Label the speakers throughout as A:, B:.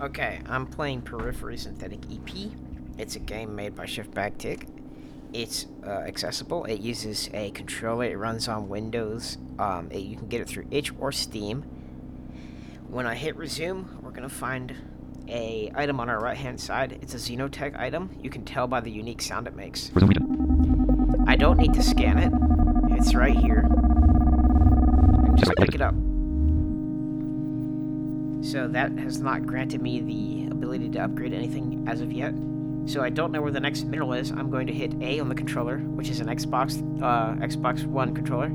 A: Okay, I'm playing Periphery Synthetic EP. It's a game made by ShiftBackTick. It's accessible. It uses a controller. It runs on Windows. You can get it through itch or Steam. When I hit resume, we're going to find a item on our right-hand side. It's a Xenotech item. You can tell by the unique sound it makes. I don't need to scan it. It's right here. And just pick it up. So that has not granted me the ability to upgrade anything as of yet. So I don't know where the next mineral is. I'm going to hit A on the controller, which is an Xbox One controller.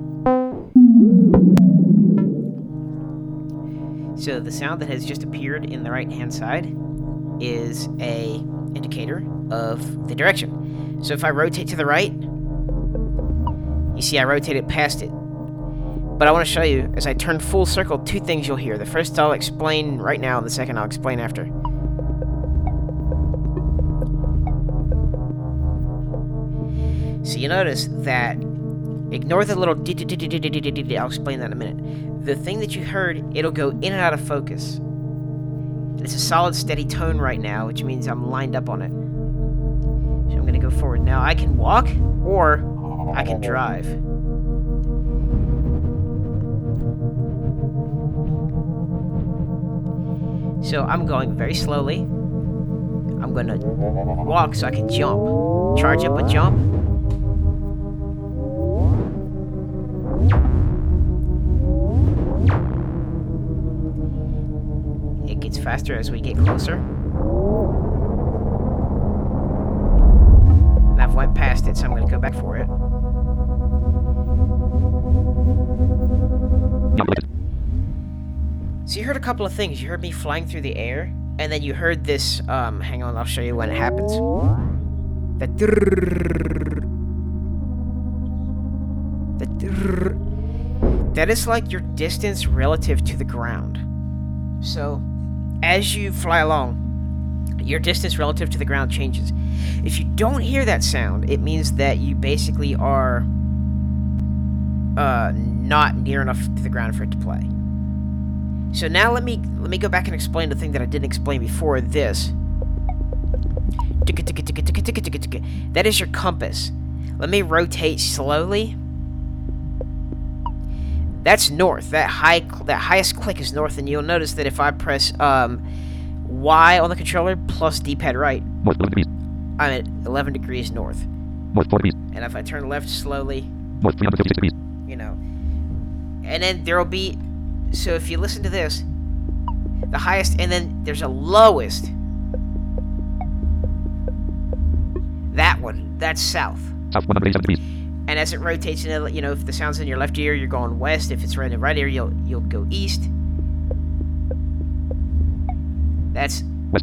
A: So the sound that has just appeared in the right-hand side is a indicator of the direction. So if I rotate to the right, you see I rotated past it. But I want to show you, as I turn full circle, two things you'll hear. The first I'll explain right now, and the second I'll explain after. So you notice that, ignore the little I'll explain that in a minute. The thing that you heard, it'll go in and out of focus. It's a solid, steady tone right now, which means I'm lined up on it. So I'm going to go forward. Now I can walk, or I can drive. So I'm going very slowly. I'm going to walk so I can jump. Charge up a jump. It gets faster as we get closer. And I've went past it, so I'm going to go back for it. So you heard a couple of things. You heard me flying through the air, and then you heard this, hang on, I'll show you when it happens. That is like your distance relative to the ground. So, as you fly along, your distance relative to the ground changes. If you don't hear that sound, it means that you basically are not near enough to the ground for it to play. So now let me go back and explain the thing that I didn't explain before this. That is your compass. Let me rotate slowly. That's north. That highest click is north, and you'll notice that if I press Y on the controller plus D-pad right, I'm at 11 degrees north. And if I turn left slowly, you know, and then there'll be. So if you listen to this, the highest, and then there's a lowest. That one, that's south. And as it rotates, you know, if the sound's in your left ear, you're going west. If it's right in the right ear, you'll go east. That's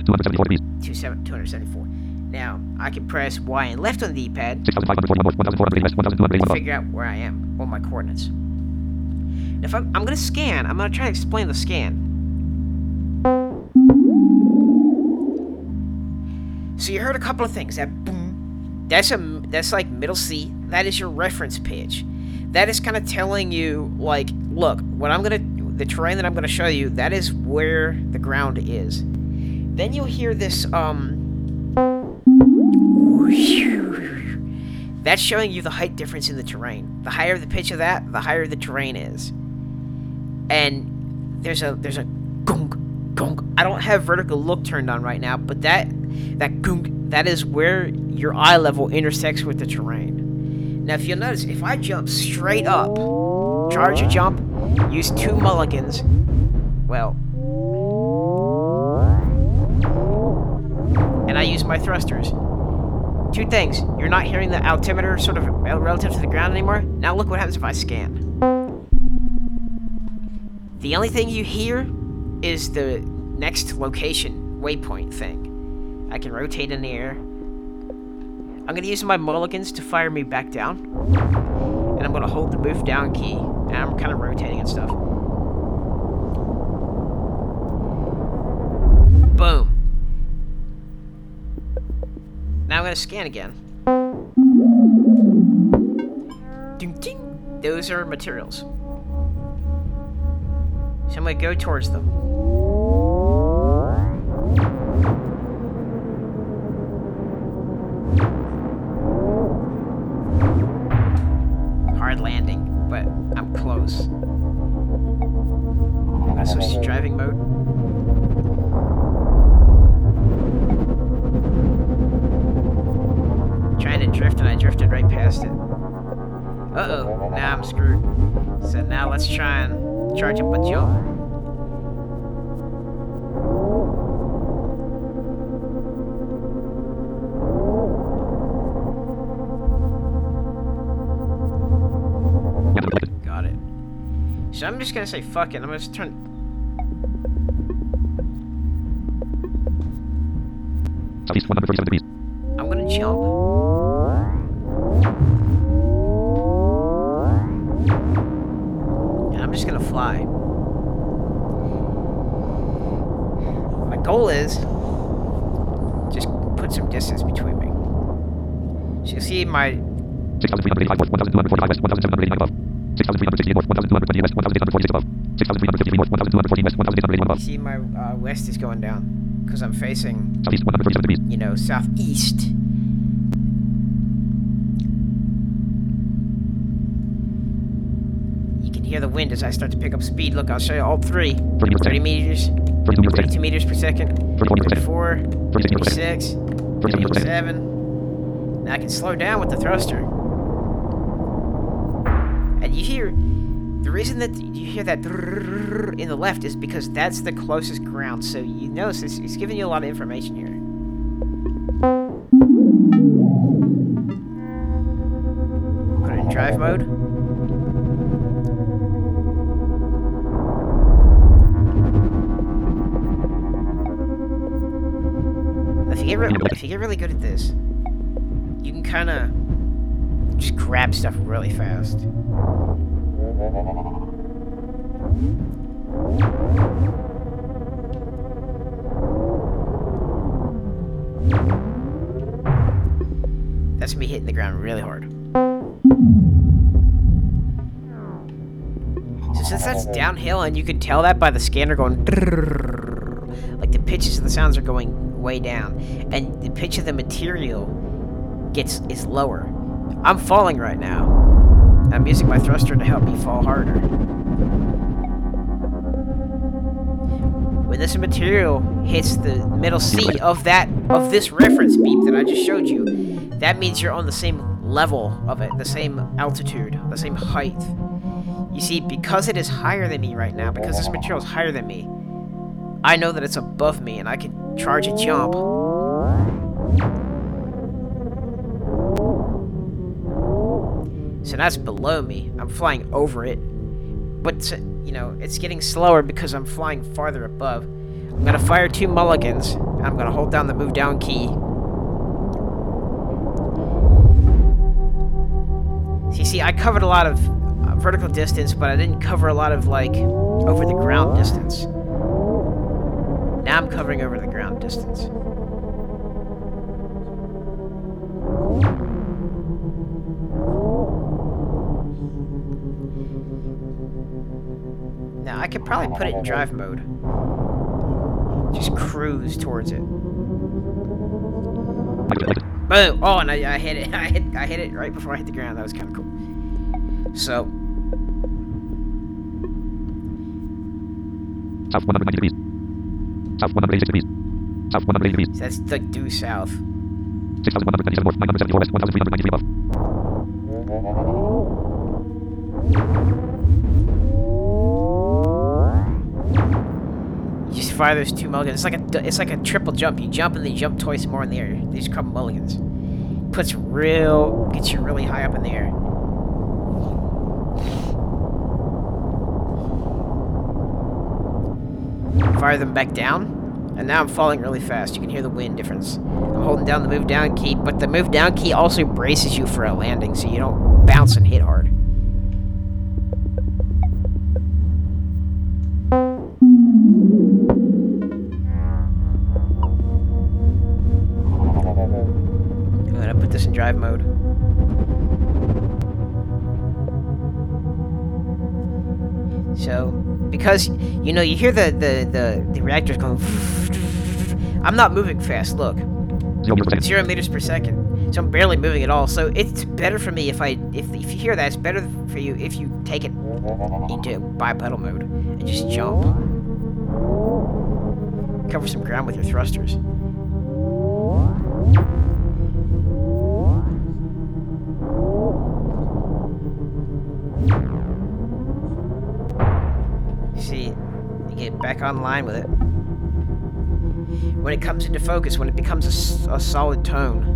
A: 274. Now I can press Y and left on the D-pad to figure out where I am on my coordinates. If I'm going to scan, I'm going to try to explain the scan. So you heard a couple of things. That boom, that's like middle C. That is your reference pitch. That is kind of telling you, like, look, the terrain that I'm going to show you, that is where the ground is. Then you'll hear this, that's showing you the height difference in the terrain. The higher the pitch of that, the higher the terrain is. And there's a gunk, gunk. I don't have vertical look turned on right now, but that gunk, that is where your eye level intersects with the terrain. Now, if you'll notice, if I jump straight up, charge a jump, use 2 mulligans, well, and I use my thrusters. 2 things. You're not hearing the altimeter sort of relative to the ground anymore. Now look what happens if I scan. The only thing you hear is the next location waypoint thing. I can rotate in the air. I'm going to use my mulligans to fire me back down. And I'm going to hold the move down key. And I'm kind of rotating and stuff. Boom. Now I'm going to scan again. Ding, ding. Those are materials. So I'm going to go towards them. past it. Uh-oh, now I'm screwed. So now let's try and charge up a jump. Got it. So I'm just gonna say fuck it. I'm gonna just turn.
B: Southeast 137 degrees.
A: I'm gonna jump. And I'm just gonna fly. My goal is just put some distance between me. So you see my
B: 6,385 north, 1,245 west, 1,789 above. 6,368 north, 1,228 west, 1,846 above. 6,353 north, 1,214 west, 1,881 above.
A: you see my west is going down because I'm facing,
B: Southeast 137 degrees.
A: you know, southeast. You can hear the wind as I start to pick up speed. Look, I'll show you all three. 30 meters, 32 meters per second, 34, 36, 37. Now I can slow down with the thruster. And you hear, the reason that you hear that in the left is because that's the closest ground. So you notice it's giving you a lot of information here. Put it in drive mode. If you get really good at this, you can kind of just grab stuff really fast. That's me hitting the ground really hard. So since that's downhill, and you can tell that by the scanner going, like the pitches of the sounds are going way down, and the pitch of the material is lower. I'm falling right now. I'm using my thruster to help me fall harder. When this material hits the middle C of this reference beep that I just showed you, that means you're on the same level of it, the same altitude, the same height. You see, because it is higher than me right now, because this material is higher than me, I know that it's above me and I can charge a jump. So that's below me. I'm flying over it. But, you know, it's getting slower because I'm flying farther above. I'm going to fire 2 mulligans. And I'm going to hold down the move down key. So you see, I covered a lot of vertical distance, but I didn't cover a lot of, like, over the ground distance. Now I'm covering over the ground distance. Now I could probably put it in drive mode. Just cruise towards it. Boom! Oh, and I hit it. I hit it right before I hit the ground. That was kind of cool. So.
B: South 190 degrees. South 186 degrees. South 180 degrees.
A: So that's like due south.
B: 6,197 north, 974 west, 1,393 above.
A: You just fire those 2 mulligans. It's like a triple jump. You jump and then you jump twice more in the air. These are called mulligans. Gets you really high up in the air. Fire them back down, and now I'm falling really fast. You can hear the wind difference. I'm holding down the move down key, but the move down key also braces you for a landing, so you don't bounce and hit hard. I'm gonna put this in drive mode. So, because, you know, you hear the reactors going. I'm not moving fast, look. 0 meters per second. So I'm barely moving at all. So it's better for me if you hear that, it's better for you if you take it into bipedal mode and just jump. Cover some ground with your thrusters. back online with it. When it comes into focus, when it becomes a solid tone.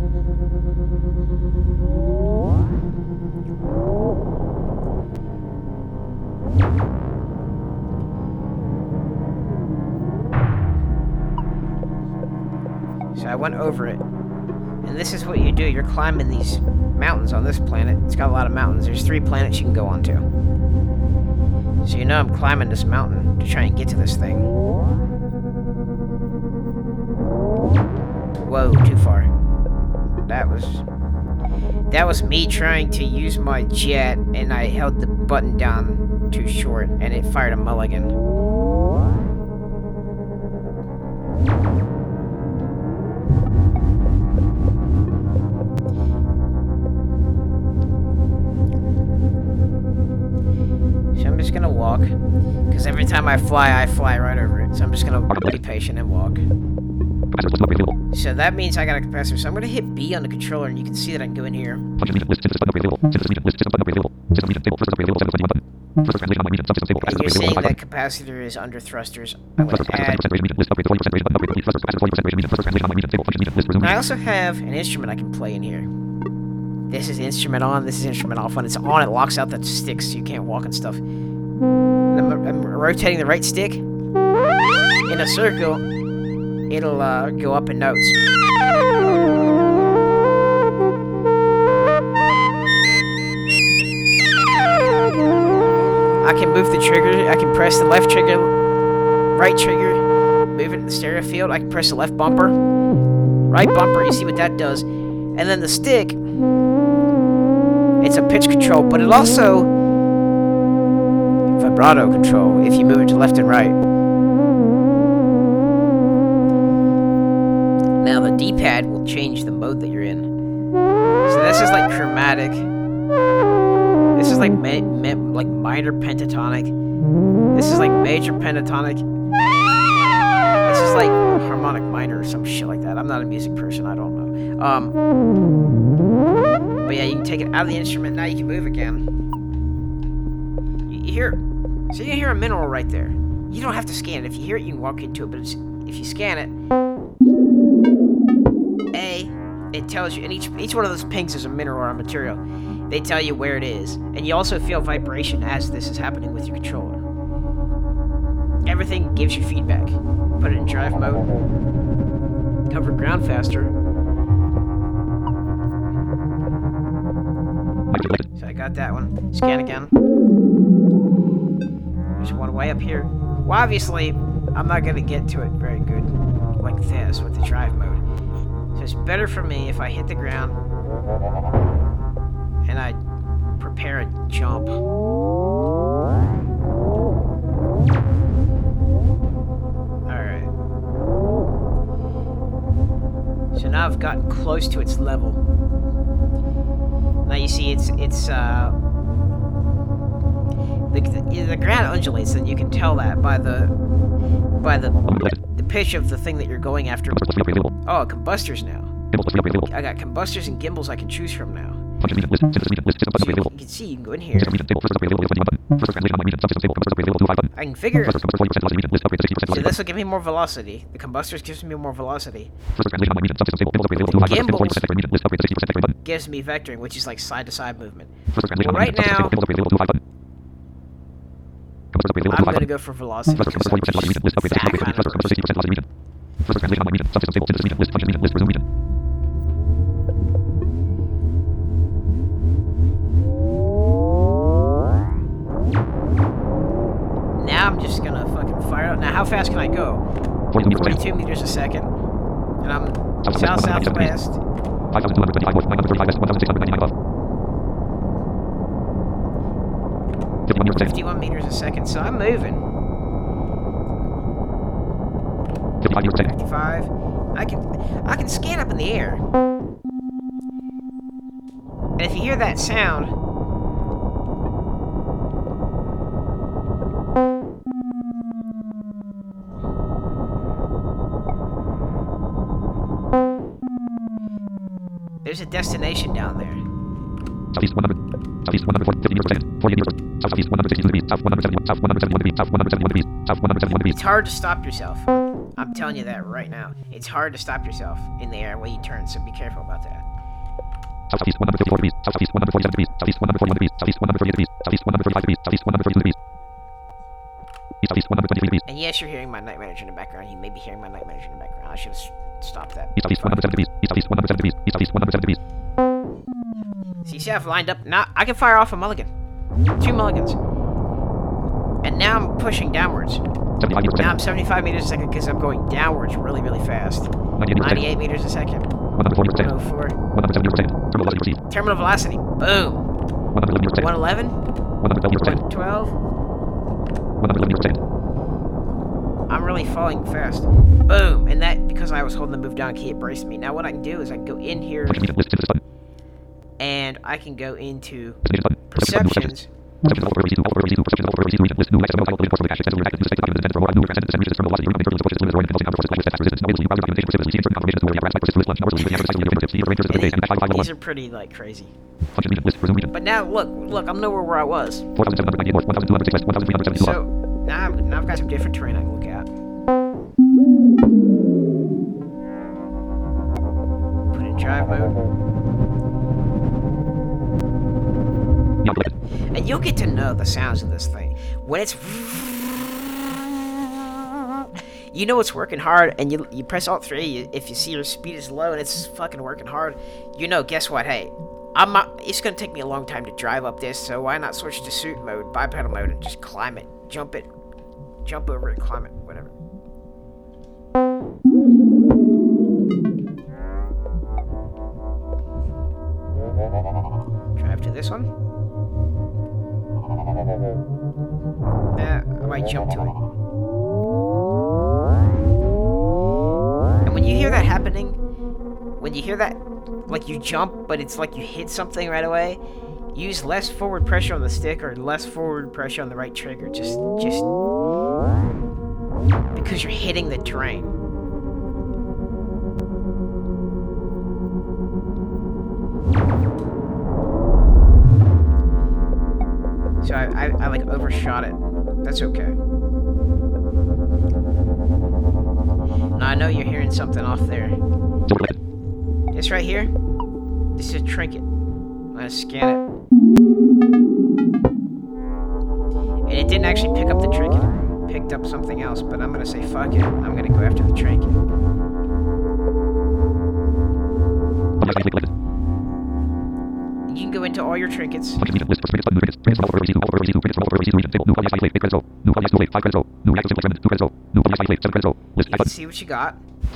A: So I went over it. And this is what you do. You're climbing these mountains on this planet. It's got a lot of mountains. There's 3 planets you can go onto. So you know I'm climbing this mountain to try and get to this thing. Whoa, too far. That was me trying to use my jet, and I held the button down too short, and it fired a mulligan. So I'm just gonna walk, because every time I fly right over it. So I'm just gonna be patient and walk. So that means I got a capacitor. So I'm gonna hit B on the controller, and you can see that I can go in here. And you're seeing that capacitor is under thrusters. I'm gonna add. And I also have an instrument I can play in here. This is instrument on, this is instrument off. When it's on, it locks out that stick so you can't walk and stuff. And I'm rotating the right stick in a circle. It'll go up in notes. I can move the trigger. I can press the left trigger, right trigger, move it in the stereo field. I can press the left bumper, right bumper. You see what that does. And then the stick, it's a pitch control, but it also vibrato control if you move it to left and right. Now the D-pad will change the mode that you're in. So this is like chromatic. This is like minor pentatonic. This is like major pentatonic. This is like harmonic minor or some shit like that. I'm not a music person. I don't know. But yeah, you can take it out of the instrument. Now you can move again. You hear, so you hear a mineral right there. You don't have to scan it. If you hear it, you can walk into it. But if you scan it, it tells you, and each one of those pings is a mineral or a material. They tell you where it is, and you also feel vibration as this is happening with your controller. Everything gives you feedback. Put it in drive mode. Cover ground faster. So I got that one. Scan again. There's one way up here. Well, obviously, I'm not going to get to it very good like this with the drive mode. So it's better for me if I hit the ground and I prepare a jump. Alright. So now I've gotten close to its level. Now you see the ground undulates, and you can tell that by the pitch of the thing that you're going after. Oh, combustors now. I got combustors and gimbals I can choose from now. So you can see, you can go in here. I can figure. So this will give me more velocity. The combustors gives me more velocity. Gimbals gives me vectoring, which is like side-to-side movement. Well, right now, I'm gonna go for velocity because I'm that kind of person. Now I'm just gonna fucking fire out. Now how fast can I go? 42 meters a second. And I'm south-southwest. 51 meters a second, so I'm moving. 55. I can scan up in the air. And if you hear that sound, there's a destination down there.
B: Southeast 100. Southeast 140, 50 meters per second. 48 meters. Southeast 162 degrees. South 171. South 171 degrees. South 171 degrees. South 171 degrees.
A: It's hard to stop yourself. I'm telling you that right now. It's hard to stop yourself in the air when you turn, so be careful about that.
B: Southeast 154 degrees. Southeast 147 degrees. Southeast 141 degrees. Southeast 138 degrees. Southeast 135 degrees. Southeast 132 degrees. Southeast 123 degrees.
A: And yes, you're hearing my night manager in the background. You may be hearing my night manager in the background. I should have stopped that.
B: Southeast 107 degrees. Southeast 107 degrees. Southeast 107 degrees.
A: See, I've lined up. Now I can fire off a mulligan. 2 mulligans. And now I'm pushing downwards.
B: 75 meters per
A: Now I'm
B: second.
A: 75 meters a second because I'm going downwards really, really fast.
B: 98 meters per second.
A: 98 meters a second.
B: 104 meters per second.
A: 104.
B: 107 meters per second. Terminal velocity received.
A: Terminal velocity. Boom.
B: 111 meters per second.
A: 111.
B: 112 meters per second.
A: 112.
B: 111 meters per second.
A: I'm really falling fast. Boom. And that, because I was holding the move down key, it braced me. Now what I can do is I can go in here
B: List synthesis button.
A: and I can go into
B: Destination button.
A: perceptions.
B: Perceptions all over receive all over receive perceptions all over receive region list new access no title bulletin parts of the cache extends over active suspected documents intended for more new transcendent descent reaches terminal velocity room turbulence pushes limits or intensity counter forces like steadfast resistance no ways to browser documentation persistence receiving certain confirmations where we have rats like persist list lunch numbers leaving average cycle leader fingertips leader rangers of the days and dash 5
A: These are pretty, like, crazy.
B: function region list resume region
A: But now, look, I'm nowhere where I was.
B: 4798 north 1206 west 1372
A: So, now I've got some different terrain I can look at. Put in drive mode.
B: Neon bulletin
A: And you'll get to know the sounds of this thing. When it's... You know it's working hard, and you press Alt 3, if you see your speed is low and it's fucking working hard, you know, guess what, hey, it's gonna take me a long time to drive up this, so why not switch to suit mode, bipedal mode, and just climb it, jump over it, climb it, whatever. Drive to this one. I might jump to it. And when you hear that happening, when you hear that, like you jump, but it's like you hit something right away, use less forward pressure on the stick or less forward pressure on the right trigger, just because you're hitting the terrain. So I like overshot it. That's okay. Now I know you're hearing something off there. This right here, this is a trinket. I'm gonna scan it. And it didn't actually pick up the trinket. It picked up something else, but I'm gonna say fuck it. I'm gonna go after the trinket. You can go into all your trinkets. You can see what you got.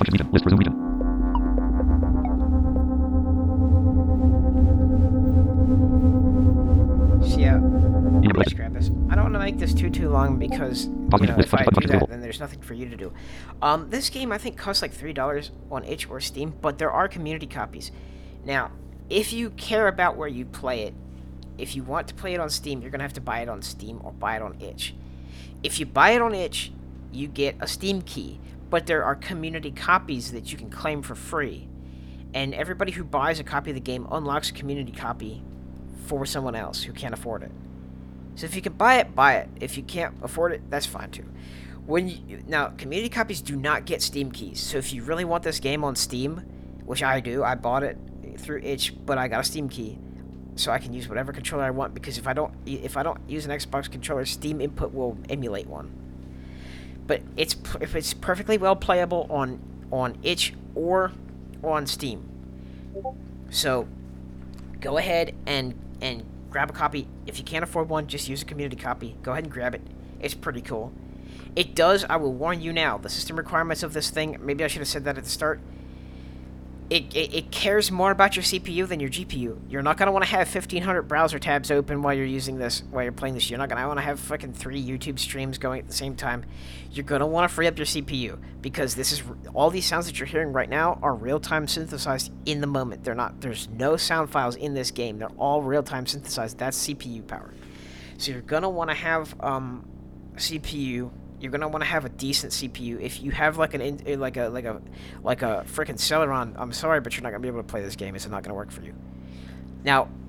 A: So yeah, let's grab this. I don't want to make this too long because, you know, if I do that, then there's nothing for you to do. This game I think costs like $3 on itch or Steam, but there are community copies. Now, if you care about where you play it, if you want to play it on Steam, you're going to have to buy it on Steam or buy it on itch. If you buy it on itch, you get a Steam key, but there are community copies that you can claim for free. And everybody who buys a copy of the game unlocks a community copy for someone else who can't afford it. So if you can buy it, buy it. If you can't afford it, that's fine too. Now, community copies do not get Steam keys. So if you really want this game on Steam, which I do, I bought it through itch, but I got a Steam key, so I can use whatever controller I want. Because if I don't use an Xbox controller, Steam input will emulate one. But if it's perfectly well playable on itch or on Steam. So go ahead and grab a copy. If you can't afford one, just use a community copy. Go ahead and grab it. It's pretty cool. It does, I will warn you now, the system requirements of this thing, maybe I should have said that at the start, it cares more about your CPU than your GPU. You're not going to want to have 1,500 browser tabs open while you're using this, while you're playing this. You're not going to want to have fucking 3 YouTube streams going at the same time. You're going to want to free up your CPU, because this is, all these sounds that you're hearing right now are real-time synthesized in the moment. There's no sound files in this game. They're all real-time synthesized. That's CPU power. So you're going to want to have CPU. You're gonna want to have a decent CPU. If you have like a frickin' Celeron, I'm sorry, but you're not gonna be able to play this game. It's not gonna work for you. Now, if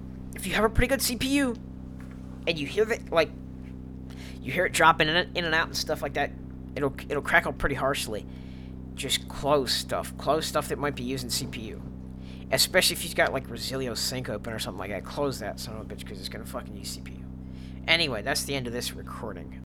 A: if you have a pretty good CPU and you hear that, like, you hear it dropping in and out and stuff like that, it'll crackle pretty harshly. Just close stuff that might be using CPU. Especially if you've got like Resilio Sync open or something like that. Close that son of a bitch because it's gonna fucking use CPU. Anyway, that's the end of this recording.